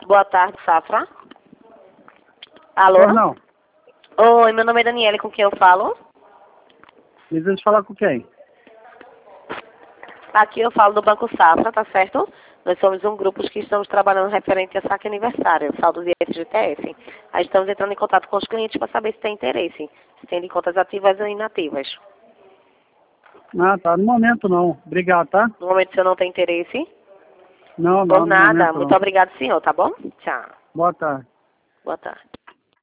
Boa tarde, Safra. Alô? Não. Oi, meu nome é Daniele, com quem eu falo? Desejo falar com quem? Aqui eu falo do Banco Safra, tá certo? Nós somos um grupo que estamos trabalhando referente a saque aniversário, saldos e FGTS. Aí estamos entrando em contato com os clientes para saber se tem interesse, se tem de contas ativas ou inativas. Ah, tá. No momento não. Obrigado, tá? No momento, se eu não tem interesse, Não, por no nada. momento Muito não. obrigado, senhor, tá bom? Tchau. Boa tarde. Boa tarde.